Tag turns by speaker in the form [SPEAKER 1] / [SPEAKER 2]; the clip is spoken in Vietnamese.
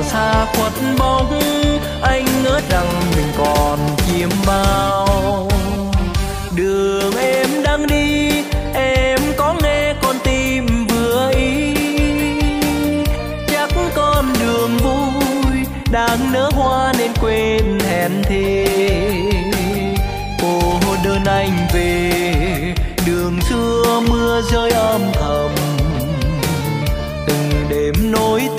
[SPEAKER 1] xa khuất bóng, anh ngỡ rằng mình còn chiêm bao. Đường em đang đi, em có nghe con tim vừa ý, chắc con đường vui đang nở hoa nên quên hẹn thề. Cô đơn anh về đường xưa, mưa rơi âm thầm, từng đêm nối